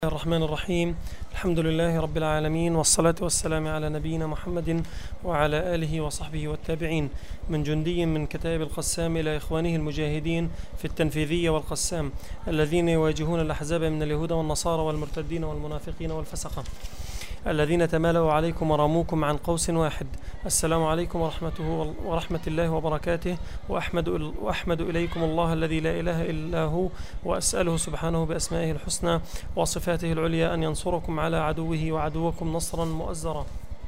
الرحمن الرحيم. الحمد لله رب العالمين، والصلاة والسلام على نبينا محمد وعلى آله وصحبه والتابعين. من جندي من كتائب القسام إلى إخوانه المجاهدين في التنفيذية والقسام الذين يواجهون الأحزاب من اليهود والنصارى والمرتدين والمنافقين والفسقة الذين تمالوا عليكم ورموكم عن قوس واحد. السلام عليكم ورحمة الله وبركاته. وأحمد إليكم الله الذي لا إله إلا هو، وأسأله سبحانه بأسمائه الحسنى وصفاته العليا أن ينصركم على عدوه وعدوكم نصرا مؤزرا.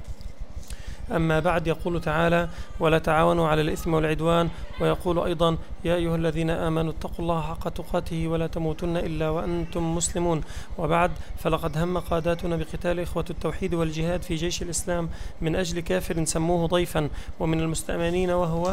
أما بعد، يقول تعالى: ولا تعاونوا على الإثم والعدوان. ويقول أيضا: يا أيها الذين آمنوا اتقوا الله حق تقاته ولا تموتن إلا وأنتم مسلمون. وبعد، فلقد هم قاداتنا بقتال إخوة التوحيد والجهاد في جيش الإسلام من أجل كافر سموه ضيفا ومن المستأمنين، وهو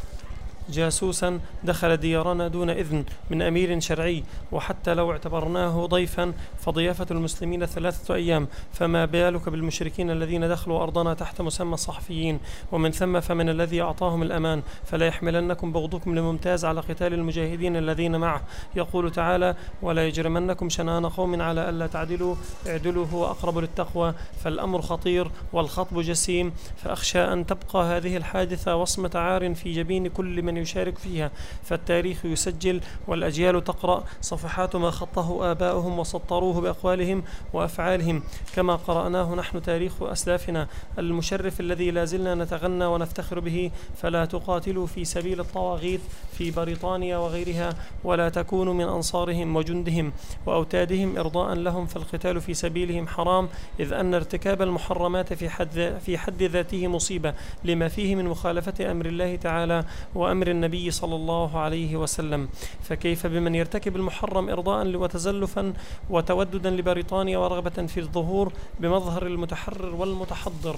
جاسوسا دخل ديارنا دون إذن من أمير شرعي، وحتى لو اعتبرناه ضيفا فضيافة المسلمين 3 أيام، فما بالك بالمشركين الذين دخلوا أرضنا تحت مسمى الصحفيين. ومن ثم فمن الذي أعطاهم الأمان، فلا يحملنكم بغضكم لممتاز على قتال المجاهدين الذين معه. يقول تعالى: ولا يجرمنكم شنآن قوم على ألا تعدلوا اعدلوا هو أقرب للتقوى. فالأمر خطير والخطب جسيم، فأخشى أن تبقى هذه الحادثة وصمة عار في جبين كل من يشارك فيها، فالتاريخ يسجل والأجيال تقرأ صفحات ما خطه آباؤهم وسطروه بأقوالهم وأفعالهم، كما قرأناه نحن تاريخ أسلافنا المشرف الذي لا زلنا نتغنى ونفتخر به. فلا تقاتلوا في سبيل الطواغيت في بريطانيا وغيرها، ولا تكونوا من أنصارهم وجندهم وأوتادهم إرضاء لهم، فالقتال في سبيلهم حرام، إذ أن ارتكاب المحرمات في حد ذاته مصيبة، لما فيه من مخالفة أمر الله تعالى وأمر النبي صلى الله عليه وسلم. فكيف بمن يرتكب المحرم إرضاء وتزلفا وتوددا لبريطانيا ورغبة في الظهور بمظهر المتحرر والمتحضر،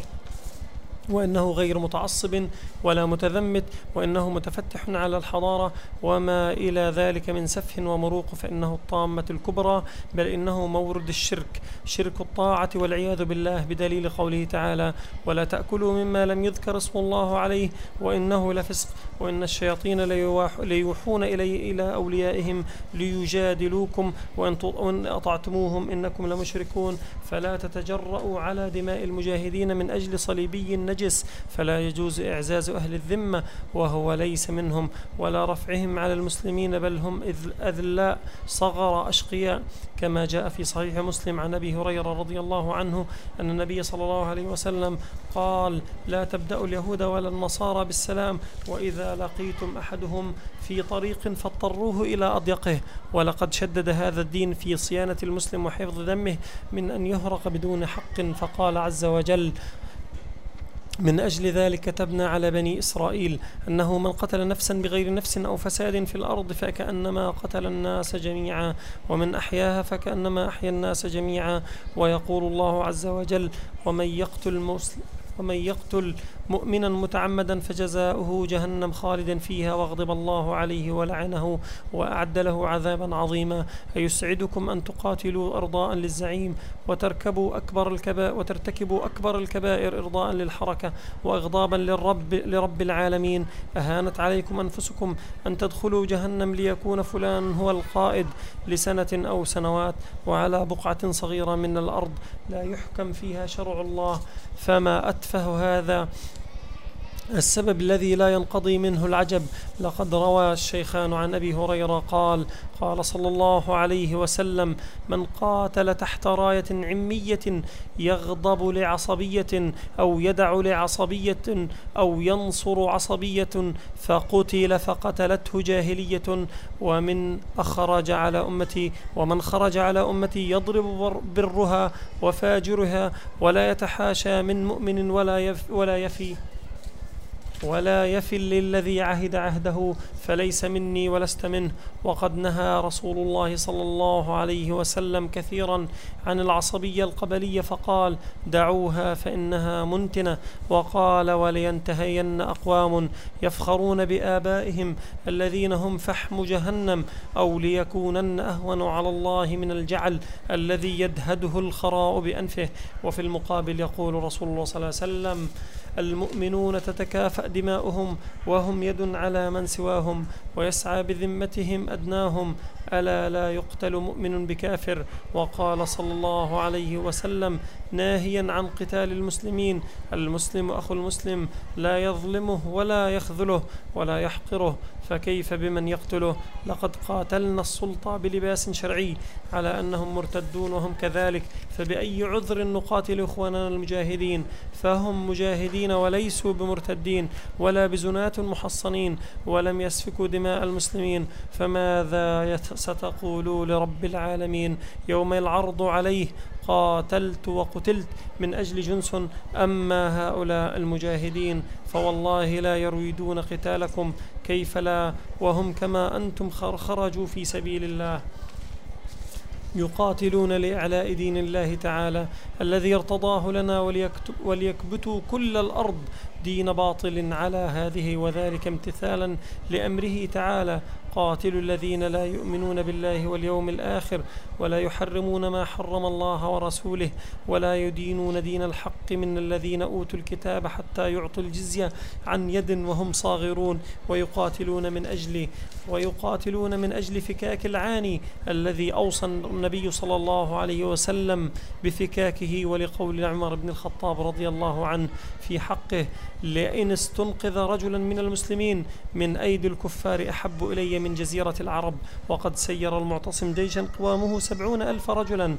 وإنه غير متعصب ولا متذمت، وإنه متفتح على الحضارة وما إلى ذلك من سفه ومروق، فإنه الطامة الكبرى، بل إنه مورد الشرك، شرك الطاعة والعياذ بالله، بدليل قوله تعالى: ولا تأكلوا مما لم يذكر اسم الله عليه وإنه لفسق وإن الشياطين ليوحون إلى أوليائهم ليجادلوكم وإن أطعتموهم إنكم لمشركون. فلا تتجرؤوا على دماء المجاهدين من أجل صليبي نجس، فلا يجوز إعزاز أهل الذمة وهو ليس منهم، ولا رفعهم على المسلمين، بل هم أذلاء صغر أشقياء، كما جاء في صحيح مسلم عن أبي هريرة رضي الله عنه أن النبي صلى الله عليه وسلم قال: لا تبدأوا اليهود ولا النصارى بالسلام، وإذا لقيتم أحدهم في طريق فاضطروه إلى أضيقه. ولقد شدد هذا الدين في صيانة المسلم وحفظ دمه من أن يهرق بدون حق، فقال عز وجل: من أجل ذلك كتبنا على بني إسرائيل أنه من قتل نفسا بغير نفس أو فساد في الأرض فكأنما قتل الناس جميعا، ومن أحياها فكأنما أحيا الناس جميعا. ويقول الله عز وجل: ومن يقتل مؤمنا متعمدا فجزاؤه جهنم خالدا فيها وغضب الله عليه ولعنه وأعد له عذابا عظيما. أيسعدكم أن تقاتلوا إرضاء للزعيم وترتكبوا أكبر الكبائر إرضاء للحركة وإغضابا لرب العالمين؟ أهانت عليكم أنفسكم أن تدخلوا جهنم ليكون فلان هو القائد لسنة أو سنوات وعلى بقعة صغيرة من الأرض لا يحكم فيها شرع الله؟ فما أتفه هذا السبب الذي لا ينقضي منه العجب. لقد روى الشيخان عن أبي هريرة قال صلى الله عليه وسلم: من قاتل تحت راية عمية يغضب لعصبية أو يدع لعصبية أو ينصر عصبية فقتل فقتلته جاهلية، ومن خرج على أمتي يضرب برها وفاجرها ولا يتحاشى من مؤمن ولا يفي للذي عهد عهده فليس مني ولست منه. وقد نهى رسول الله صلى الله عليه وسلم كثيرا عن العصبية القبلية، فقال: دعوها فإنها منتنة. وقال: ولينتهين أقوام يفخرون بآبائهم الذين هم فحم جهنم، أو ليكونن أهون على الله من الجعل الذي يدهده الخراء بأنفه. وفي المقابل يقول رسول الله صلى الله عليه وسلم: المؤمنون تتكافأ دماؤهم وهم يد على من سواهم، ويسعى بذمتهم أدناهم. ألا لا يقتل مؤمن بكافر. وقال صلى الله عليه وسلم ناهيا عن قتال المسلمين: المسلم أخو المسلم، لا يظلمه ولا يخذله ولا يحقره، فكيف بمن يقتله؟ لقد قاتلنا السلطة بلباس شرعي على أنهم مرتدون وهم كذلك، فبأي عذر نقاتل إخواننا المجاهدين؟ فهم مجاهدين وليسوا بمرتدين ولا بزناة محصنين، ولم يسفكوا دماء المسلمين. فماذا ستقولوا لرب العالمين يوم العرض عليه: قاتلت وقتلت من أجل جنس، أما هؤلاء المجاهدين فوالله لا يريدون قتالكم. كيف لا وهم كما أنتم خرجوا في سبيل الله يقاتلون لإعلاء دين الله تعالى الذي ارتضاه لنا، وليكبتوا كل الأرض دين باطل على هذه، وذلك امتثالا لأمره تعالى: قاتلوا الذين لا يؤمنون بالله واليوم الآخر ولا يحرمون ما حرم الله ورسوله ولا يدينون دين الحق من الذين أوتوا الكتاب حتى يعطوا الجزية عن يد وهم صاغرون، ويقاتلون من أجل فكاك العاني الذي أوصى النبي صلى الله عليه وسلم بفكاكه، ولقول عمر بن الخطاب رضي الله عنه في حقه: لئن استنقذ رجلا من المسلمين من أيدي الكفار أحب إلي من جزيرة العرب. وقد سير المعتصم جيشا قوامه 70,000 رجلا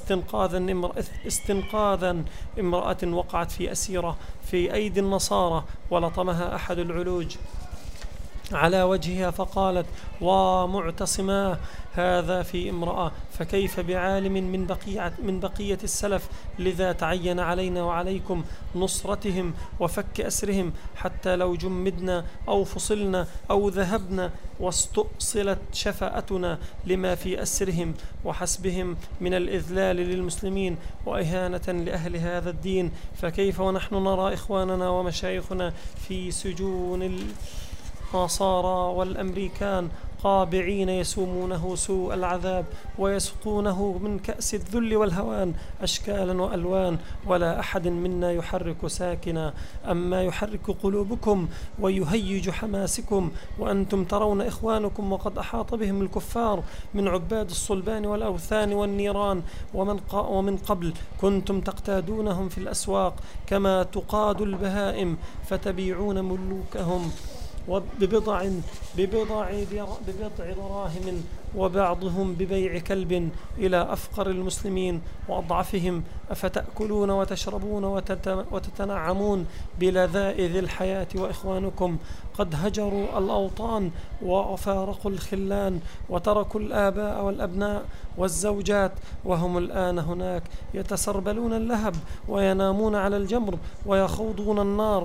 استنقاذا امرأة وقعت في أسيرة في أيدي النصارى، ولطمها أحد العلوج على وجهها فقالت: ومعتصما هذا في امرأة، فكيف بعالم من بقية السلف؟ لذا تعين علينا وعليكم نصرتهم وفك أسرهم، حتى لو جمدنا أو فصلنا أو ذهبنا واستؤصلت شفاءتنا لما في أسرهم وحسبهم من الإذلال للمسلمين وإهانة لأهل هذا الدين. فكيف ونحن نرى إخواننا ومشايخنا في سجون النصارى والأمريكان قابعين يسومونه سوء العذاب ويسقونه من كأس الذل والهوان أشكالا وألوان، ولا أحد منا يحرك ساكنا، أما يحرك قلوبكم ويهيج حماسكم، وأنتم ترون إخوانكم وقد أحاط بهم الكفار من عباد الصلبان والأوثان والنيران، ومن قبل كنتم تقتادونهم في الأسواق كما تقاد البهائم، فتبيعون ملوكهم ببضع دراهم، وبعضهم ببيع كلب، إلى أفقر المسلمين وأضعفهم. أفتأكلون وتشربون وتتنعمون بلذائذ الحياة وإخوانكم قد هجروا الأوطان وفارقوا الخلان وتركوا الآباء والأبناء والزوجات، وهم الآن هناك يتسربلون اللهب وينامون على الجمر ويخوضون النار،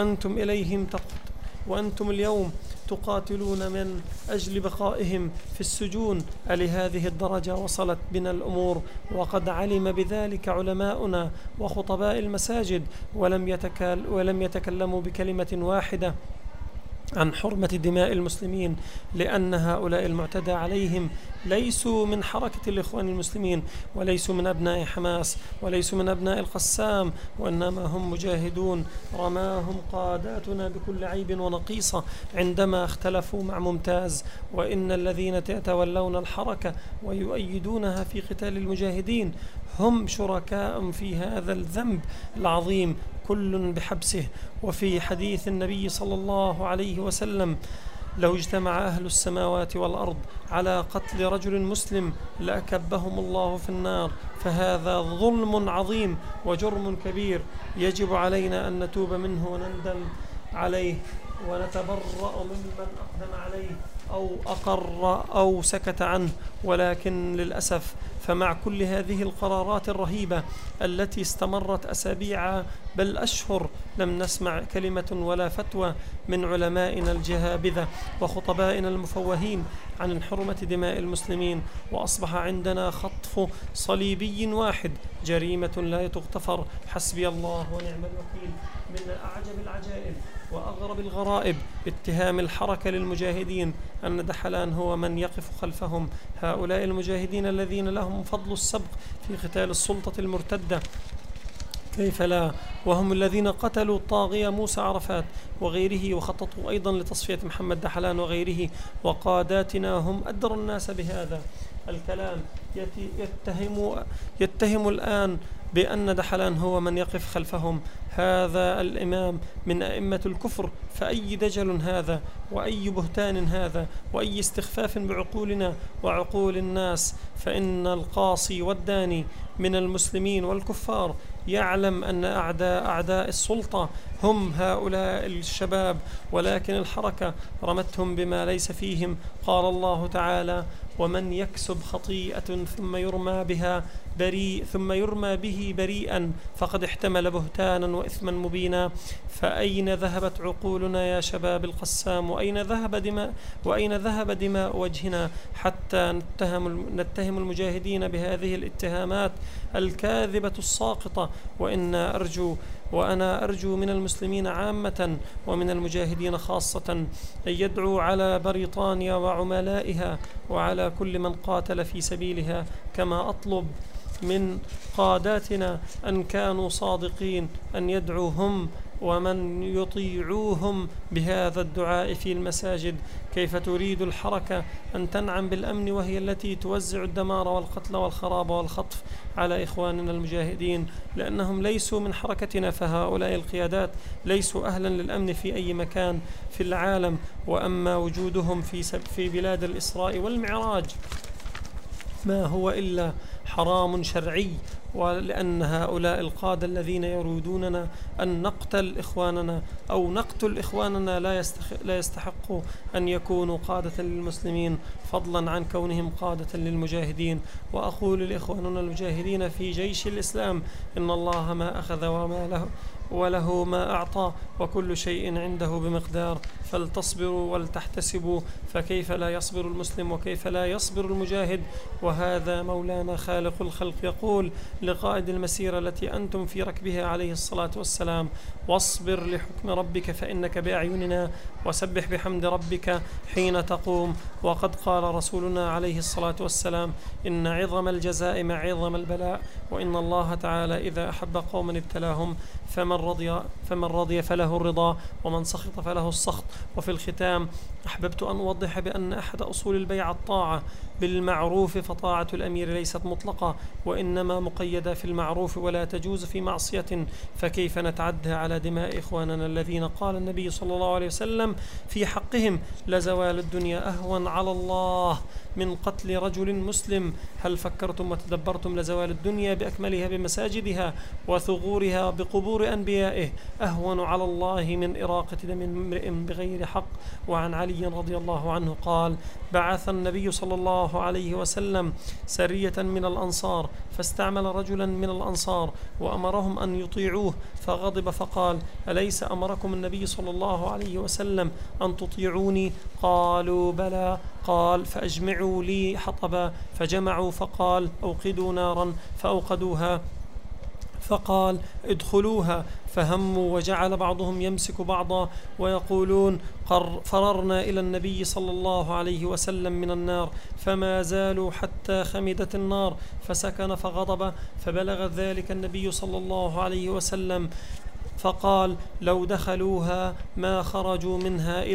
وأنتم اليوم تقاتلون من أجل بقائهم في السجون. لهذه الدرجة وصلت بنا الأمور، وقد علم بذلك علماؤنا وخطباء المساجد ولم يتكلموا بكلمة واحدة عن حرمة دماء المسلمين، لأن هؤلاء المعتدى عليهم ليسوا من حركة الإخوان المسلمين، وليسوا من أبناء حماس، وليسوا من أبناء القسام، وإنما هم مجاهدون رماهم قاداتنا بكل عيب ونقيصة عندما اختلفوا مع ممتاز. وإن الذين يتولون الحركة ويؤيدونها في قتال المجاهدين هم شركاء في هذا الذنب العظيم، كل بحبسه. وفي حديث النبي صلى الله عليه وسلم: لو اجتمع أهل السماوات والأرض على قتل رجل مسلم لأكبهم الله في النار، فهذا ظلم عظيم وجرم كبير يجب علينا أن نتوب منه ونندم عليه ونتبرأ ممن أقدم عليه أو أقر أو سكت عنه. ولكن للأسف فمع كل هذه القرارات الرهيبة التي استمرت أسابيع بل أشهر لم نسمع كلمة ولا فتوى من علمائنا الجهابذة وخطبائنا المفوهين عن حرمة دماء المسلمين، وأصبح عندنا خطف صليبي واحد جريمة لا تغتفر. حسبي الله ونعم الوكيل. من أعجب العجائب وأغرب الغرائب اتهام الحركة للمجاهدين أن دحلان هو من يقف خلفهم. هؤلاء المجاهدين الذين لهم فضل السبق في قتال السلطة المرتدة كيف لا، وهم الذين قتلوا الطاغية موسى عرفات وغيره، وخططوا أيضا لتصفية محمد دحلان وغيره، وقاداتنا هم أدرى الناس بهذا الكلام. يتهم الآن بأن دحلان هو من يقف خلفهم، هذا الإمام من أئمة الكفر، فأي دجل هذا، وأي بهتان هذا، وأي استخفاف بعقولنا وعقول الناس. فإن القاصي والداني من المسلمين والكفار يعلم أن أعداء السلطة هم هؤلاء الشباب، ولكن الحركة رمتهم بما ليس فيهم. قال الله تعالى: ومن يكسب خطيئة ثم يرمى به بريئا فقد احتمل بهتانا وإثما مبينا. فأين ذهبت عقولنا يا شباب القسام؟ وأين ذهب دماء وجهنا حتى نتهم المجاهدين بهذه الاتهامات الكاذبة الساقطة؟ وأنا أرجو من المسلمين عامة ومن المجاهدين خاصة أن يدعوا على بريطانيا وعملائها وعلى كل من قاتل في سبيلها، كما أطلب من قاداتنا أن كانوا صادقين أن يدعوا هم ومن يطيعوهم بهذا الدعاء في المساجد. كيف تريد الحركة أن تنعم بالأمن وهي التي توزع الدمار والقتل والخراب والخطف على إخواننا المجاهدين، لأنهم ليسوا من حركتنا، فهؤلاء القيادات ليسوا أهلا للأمن في أي مكان في العالم. وأما وجودهم في بلاد الإسراء والمعراج ما هو إلا حرام شرعي، ولأن هؤلاء القادة الذين يريدوننا أن نقتل إخواننا أو نقتل إخواننا لا يستحقوا أن يكونوا قادة للمسلمين، فضلا عن كونهم قادة للمجاهدين. وأقول لإخواننا المجاهدين في جيش الإسلام: إن الله ما أخذ وله ما أعطى، وكل شيء عنده بمقدار، فلتصبروا ولتحتسبوا، فكيف لا يصبر المسلم وكيف لا يصبر المجاهد؟ وهذا مولانا خالق الخلق يقول لقائد المسيرة التي أنتم في ركبها عليه الصلاة والسلام: واصبر لحكم ربك فإنك بأعيننا، وسبح بحمد ربك حين تقوم. وقد قال رسولنا عليه الصلاة والسلام: إن عظم الجزاء مع عظم البلاء، وإن الله تعالى إذا أحب قوما ابتلاهم، فمن رضي فله الرضا، ومن سخط فله السخط. وفي الختام أحببت أن أوضح بأن أحد أصول البيعة الطاعة بالمعروف، فطاعة الأمير ليست مطلقة، وإنما مقيدة في المعروف ولا تجوز في معصية. فكيف نتعدى على دماء إخواننا الذين قال النبي صلى الله عليه وسلم في حقهم: لزوال الدنيا أهون على الله من قتل رجل مسلم؟ هل فكرتم وتدبرتم لزوال الدنيا بأكملها بمساجدها وثغورها بقبور أنبيائه أهون على الله من إراقة دم امرئ بغير حق؟ وعن علي رضي الله عنه قال: بعث النبي صلى الله عليه وسلم سرية من الأنصار، فاستعمل رجلا من الأنصار وأمرهم أن يطيعوه، فغضب فقال: أليس أمركم النبي صلى الله عليه وسلم أن تطيعوني؟ قالوا: بلى. قال: فأجمعوا لي حطبا، فجمعوا، فقال: أوقدوا نارا، فأوقدوها، فقال: ادخلوها، فهموا، وجعل بعضهم يمسك بعضا ويقولون: فررنا إلى النبي صلى الله عليه وسلم من النار، فما زالوا حتى خمدت النار، فسكن فغضب، فبلغ ذلك النبي صلى الله عليه وسلم، فقال: لو دخلوها ما خرجوا منها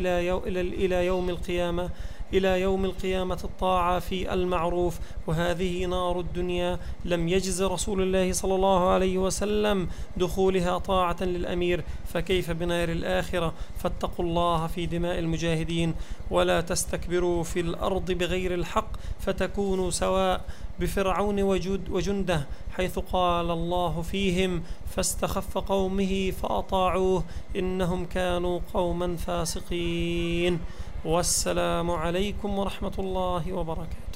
إلى يوم القيامة الطاعة في المعروف. وهذه نار الدنيا لم يجز رسول الله صلى الله عليه وسلم دخولها طاعة للأمير، فكيف بنار الآخرة؟ فاتقوا الله في دماء المجاهدين، ولا تستكبروا في الأرض بغير الحق فتكونوا سواء بفرعون وجنده، حيث قال الله فيهم: فاستخف قومه فأطاعوه إنهم كانوا قوما فاسقين. والسلام عليكم ورحمة الله وبركاته.